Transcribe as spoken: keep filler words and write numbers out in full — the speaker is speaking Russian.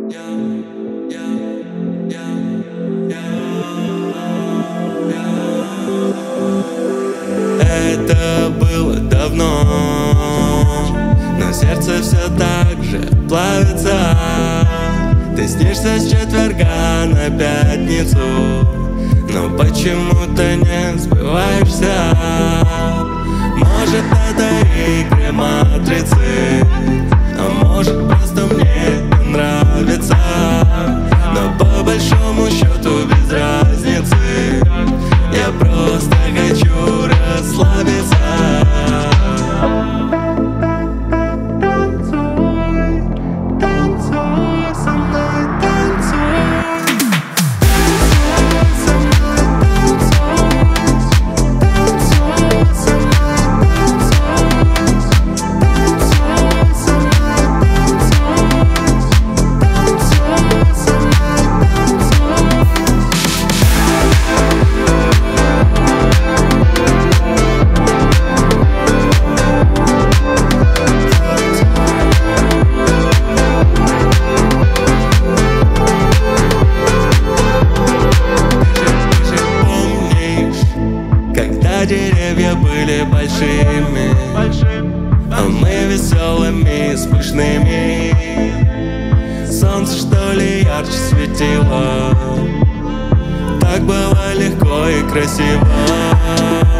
Это было давно, но сердце все так же плавится. Ты снишься с четверга на пятницу, но почему-то не сбываешься. Может, это игры матрицы, а может, просто мне не нравится. Но по большому счету без разницы, я просто хочу расслабиться. Деревья были большими, а мы веселыми и спешными. Солнце, что ли, ярче светило, так было легко и красиво.